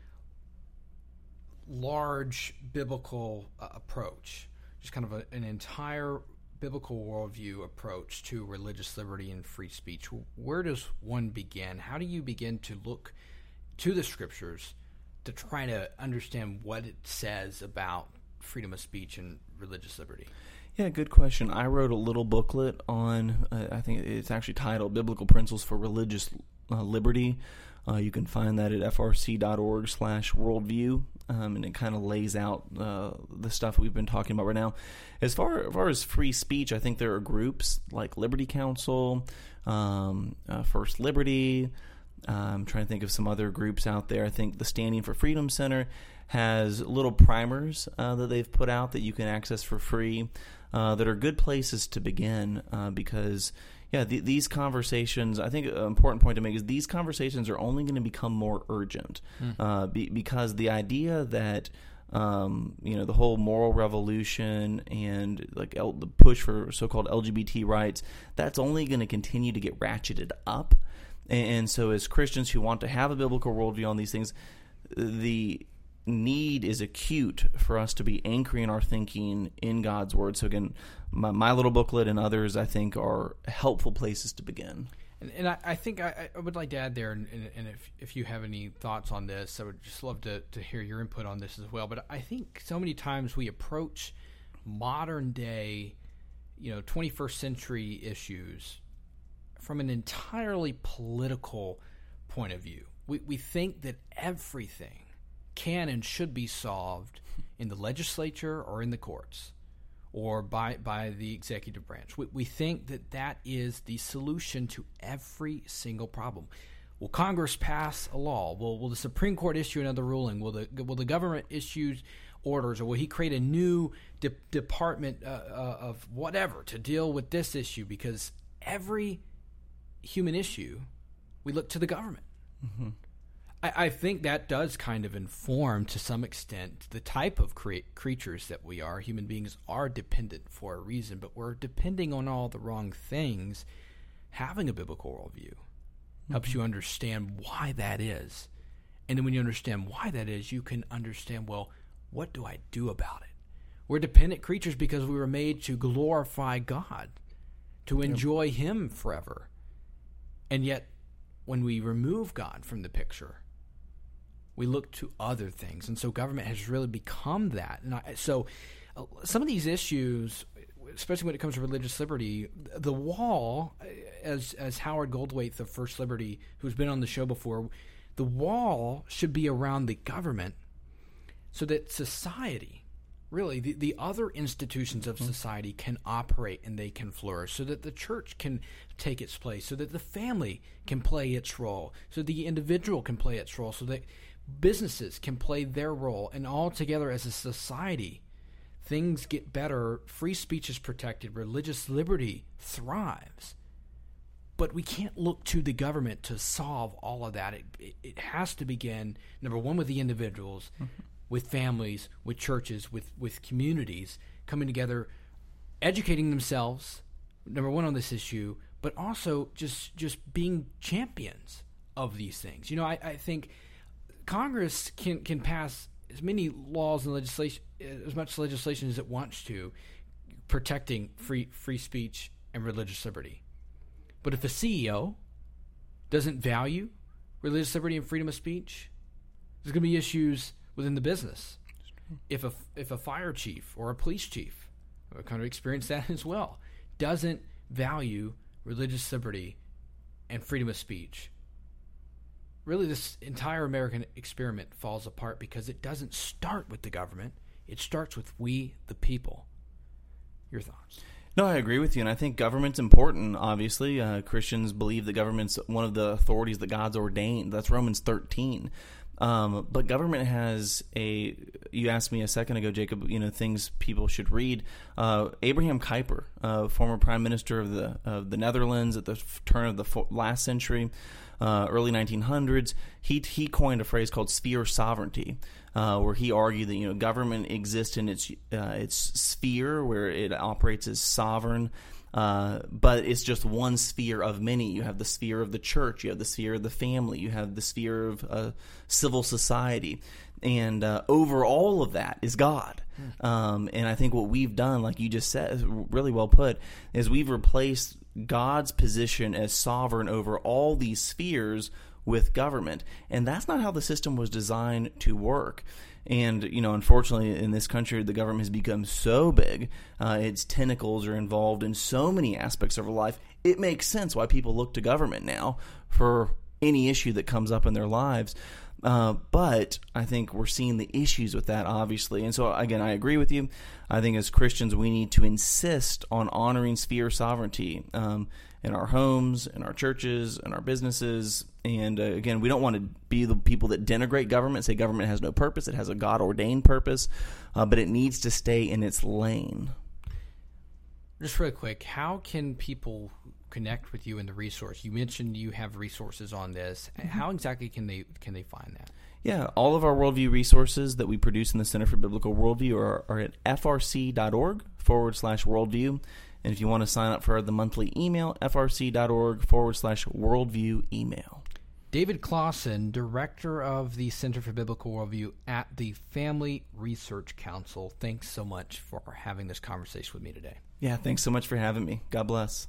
large biblical uh, approach, just kind of a, an entire biblical worldview approach to religious liberty and free speech, where does one begin? How do you begin to look to the scriptures to try to understand what it says about freedom of speech and religious liberty? Yeah, good question. I wrote a little booklet on, uh, I think it's actually titled Biblical Principles for Religious uh, Liberty. Uh, you can find that at frc.org slash worldview, um, and it kind of lays out uh, the stuff we've been talking about right now. As far, as far as free speech, I think there are groups like Liberty Counsel, um, uh, First Liberty. Uh, I'm trying to think of some other groups out there. I think the Standing for Freedom Center has little primers uh, that they've put out that you can access for free uh, that are good places to begin uh, because Yeah, th- these conversations, I think an important point to make is these conversations are only going to become more urgent mm. uh, be- because the idea that, um, you know, the whole moral revolution and like L- the push for so-called L G B T rights, that's only going to continue to get ratcheted up. And, and so as Christians who want to have a biblical worldview on these things, the need is acute for us to be anchoring our thinking in God's Word. So again, my, my little booklet and others, I think, are helpful places to begin. And, and I, I think I, I would like to add there, and, and if if you have any thoughts on this, I would just love to, to hear your input on this as well. But I think so many times we approach modern day, you know, twenty-first century issues from an entirely political point of view. We we think that everything can and should be solved in the legislature or in the courts or by by the executive branch. We, we think that that is the solution to every single problem. Will Congress pass a law? Will will the Supreme Court issue another ruling? Will the will the government issue orders, or will he create a new de- department uh, uh, of whatever to deal with this issue? Because every human issue, we look to the government. Mm-hmm. I think that does kind of inform, to some extent, the type of cre- creatures that we are. Human beings are dependent for a reason, but we're depending on all the wrong things. Having a biblical worldview mm-hmm. helps you understand why that is. And then when you understand why that is, you can understand, well, what do I do about it? We're dependent creatures because we were made to glorify God, to enjoy yep. Him forever. And yet, when we remove God from the picture, we look to other things, and so government has really become that. And I, so uh, some of these issues, especially when it comes to religious liberty, the wall, as as Howard Goldwaite, the First Liberty, who's been on the show before, the wall should be around the government so that society, really, the, the other institutions of society can operate and they can flourish, so that the church can take its place, so that the family can play its role, so that the individual can play its role, so that businesses can play their role, and all together as a society, things get better, free speech is protected, religious liberty thrives. But we can't look to the government to solve all of that. It, it, it has to begin, number one, with the individuals, mm-hmm. with families, with churches, with, with communities coming together, educating themselves, number one, on this issue, but also just just being champions of these things. You know, I, I think Congress can can pass as many laws and legislation, as much legislation as it wants to, protecting free free speech and religious liberty. But if a C E O doesn't value religious liberty and freedom of speech, there's going to be issues within the business. If a if a fire chief or a police chief, I've kind of experienced that as well, doesn't value religious liberty and freedom of speech, really this entire American experiment falls apart because it doesn't start with the government. It starts with we, the people. Your thoughts? No, I agree with you, and I think government's important, obviously. Uh, Christians believe that government's one of the authorities that God's ordained. That's Romans thirteen. Um, but government has a, you asked me a second ago, Jacob, you know, things people should read. Uh, Abraham Kuyper, uh, former prime minister of the of the Netherlands at the turn of the last century, uh, early nineteen hundreds, he he coined a phrase called sphere sovereignty, uh, where he argued that, you know, government exists in its uh, its sphere where it operates as sovereign. Uh, but it's just one sphere of many. You have the sphere of the church, you have the sphere of the family, you have the sphere of uh, civil society, and uh, over all of that is God. Mm. Um, and I think what we've done, like you just said, really well put, is we've replaced God's position as sovereign over all these spheres with government, and that's not how the system was designed to work. And, you know, unfortunately, in this country, the government has become so big, uh, its tentacles are involved in so many aspects of our life. It makes sense why people look to government now for any issue that comes up in their lives. Uh, but I think we're seeing the issues with that, obviously. And so, again, I agree with you. I think as Christians, we need to insist on honoring sphere sovereignty um, in our homes, in our churches, in our businesses. And, uh, again, we don't want to be the people that denigrate government, say government has no purpose. It has a God-ordained purpose, uh, but it needs to stay in its lane. Just real quick, how can people connect with you in the resource? You mentioned you have resources on this. Mm-hmm. How exactly can they can they find that? Yeah, all of our worldview resources that we produce in the Center for Biblical Worldview are, are at frc.org forward slash worldview. And if you want to sign up for the monthly email, frc.org forward slash worldview email. David Clausen, Director of the Center for Biblical Worldview at the Family Research Council. Thanks so much for having this conversation with me today. Yeah, thanks so much for having me. God bless.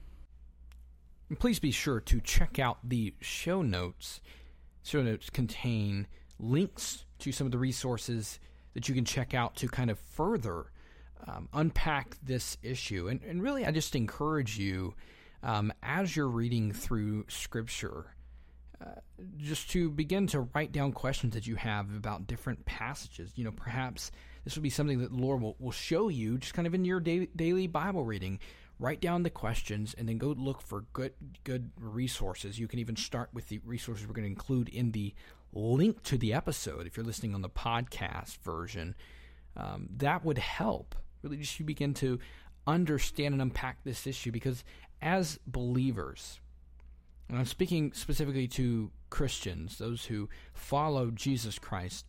And please be sure to check out the show notes. Show notes contain links to some of the resources that you can check out to kind of further um, unpack this issue. And, and really, I just encourage you, um, as you're reading through Scripture, uh, just to begin to write down questions that you have about different passages. You know, perhaps this will be something that the Lord will, will show you just kind of in your daily, daily Bible reading. Write down the questions and then go look for good good resources. You can even start with the resources we're going to include in the link to the episode if you're listening on the podcast version. Um, that would help. Really just you begin to understand and unpack this issue, because as believers, and I'm speaking specifically to Christians, those who follow Jesus Christ,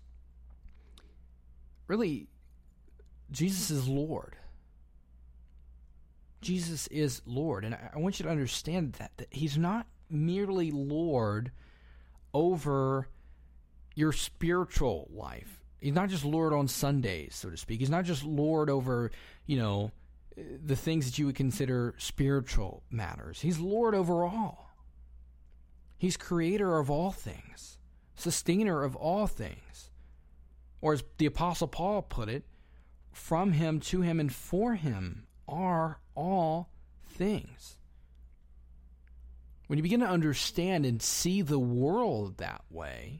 really, Jesus is Lord. Jesus is Lord, and I want you to understand that, that He's not merely Lord over your spiritual life. He's not just Lord on Sundays, so to speak. He's not just Lord over, you know, the things that you would consider spiritual matters. He's Lord over all. He's creator of all things, sustainer of all things. Or as the Apostle Paul put it, from Him, to Him, and for Him are all things. When you begin to understand and see the world that way,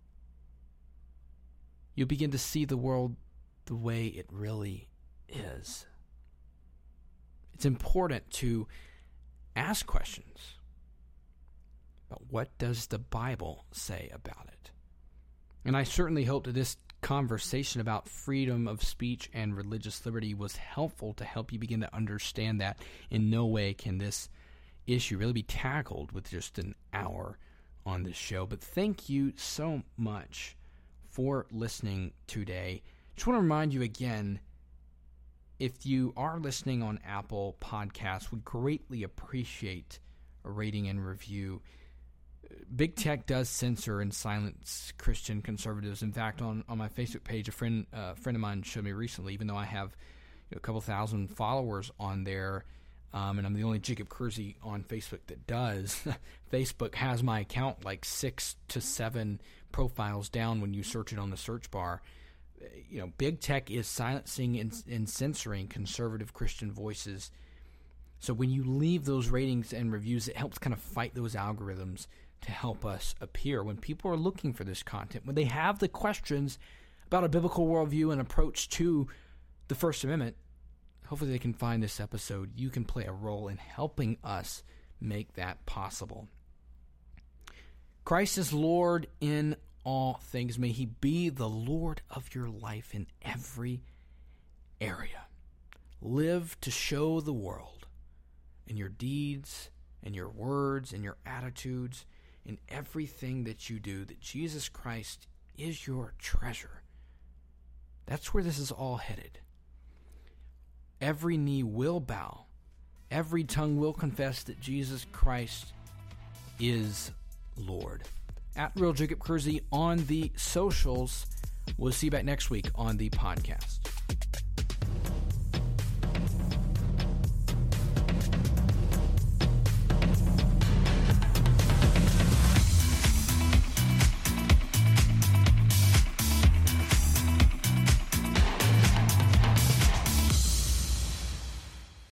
you'll begin to see the world the way it really is. It's important to ask questions about what does the Bible say about it. And I certainly hope that this conversation about freedom of speech and religious liberty was helpful to help you begin to understand that in no way can this issue really be tackled with just an hour on this show. But thank you so much for listening today. Just want to remind you again, if you are listening on Apple Podcasts, would greatly appreciate a rating and review. big tech does censor and silence Christian conservatives. In fact, on, on my Facebook page, a friend uh, friend of mine showed me recently, even though I have you know, a couple thousand followers on there, um, and I'm the only Jacob Kersey on Facebook that does, Facebook has my account like six to seven profiles down when you search it on the search bar. You know, big tech is silencing and, and censoring conservative Christian voices. So when you leave those ratings and reviews, it helps kind of fight those algorithms to help us appear. When people are looking for this content, when they have the questions about a biblical worldview and approach to the First Amendment, hopefully they can find this episode. You can play a role in helping us make that possible. Christ is Lord in all things. May he be the Lord of your life in every area. Live to show the world in your deeds and your words and your attitudes, in everything that you do, that Jesus Christ is your treasure. That's where this is all headed. Every knee will bow. Every tongue will confess that Jesus Christ is Lord. At Real Jacob Kersey on the socials. We'll see you back next week on the podcast.